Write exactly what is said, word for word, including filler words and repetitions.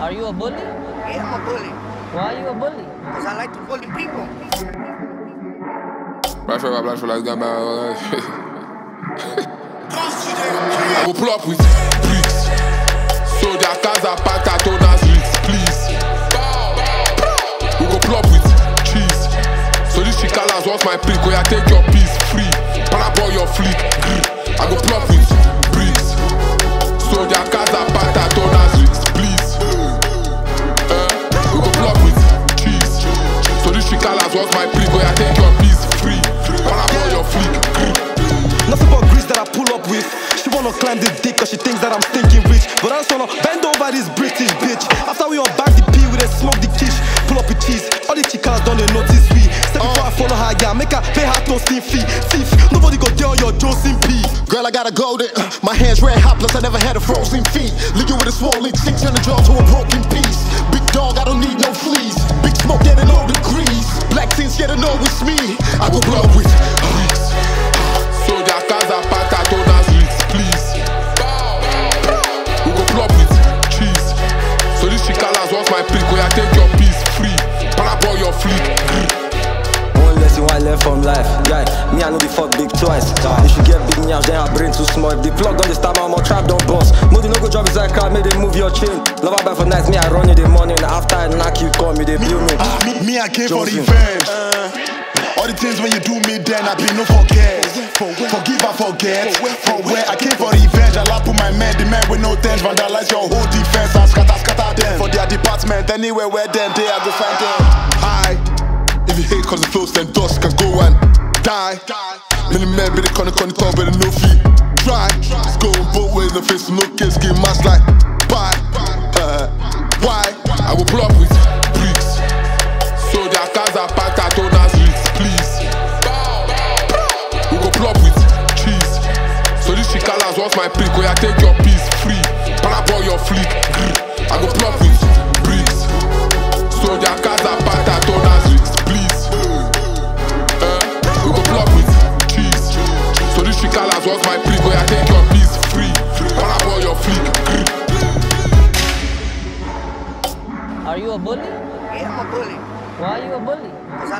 Are you a bully? Yeah, I'm a bully. Why are you a bully? Because I like to bully people. Black fella, black fella, gun back. I will pull up with bricks. So their cars are packed at owner's risks, please. We go pull up with cheese. So these chikalas want my prick. Where I take your piece free. Parabol your fleet. I go pull up with bricks. So their cars are packed at owner's risks, please. Uh, we go pull up with cheese. So these chikalas want my prick. Where I take your piece free. Parabol your fleet. Nothing but grease that I pull up with. She wanna climb this dick cause she thinks that I'm stinking rich. But I just wanna bend over this British bitch. After we unback the pee, we then smoke the quiche. Pull up with cheese, all the chicas don't they notice we. Step before I follow her, yeah, make her pay her no sin fee. Thief, nobody go there on your Josephine P. Girl, I gotta go there. My hands red hot, plus I never had a frozen feet. Leave you with a swollen cheek, turn the jaw to a broken piece. Big dog, I don't need no fleas. Big smoke, get low degrees. Black teens, get to know it's me. I go blow with bricks. So their cars are packed at owner's risks, please. We go pull up with cheese. So these chikalas want my prick. Where I take your piece free. Parabol your fleet. One lesson, one left from life. Yeah, me I know the fuck big twice. If you get big nyash, then her brain too small. If the plug on the stab, I'm a trap don't bust. Modi no go drop inside car, make they move your chain. Love her back for nights, me I run in the morning. After I knock you, call me, they blow me. Ah, me, me I came for Josephine. revenge. All the things when you do me, then I be no forget. Forgive and forget. For where I came for revenge, I lap with my men, the men with no tens, vandalize your whole defense and scatter, scatter them. For their department, anywhere where them, they I go find them. High. If you hate cause it flows, then dust can go and die. Many men be the corner, corner, top, but no feet. Try. It's going both ways, no face, no kids, give mask like bye. Uh, why? I will pull up with bricks. So their cars are packed at owner's risks, please. We go pull up with cheese. So these chikalas want my prick. Where I take your piece free. Parabol your fleet. I go pull up with bricks. So their cars are packed at owner's risks, please. Uh, we go pull up with cheese. So these chikalas want my prick. Where I take your piece free. Parabol your fleet. Are you a bully? Yeah, I'm a bully. Why are you a bully? Because I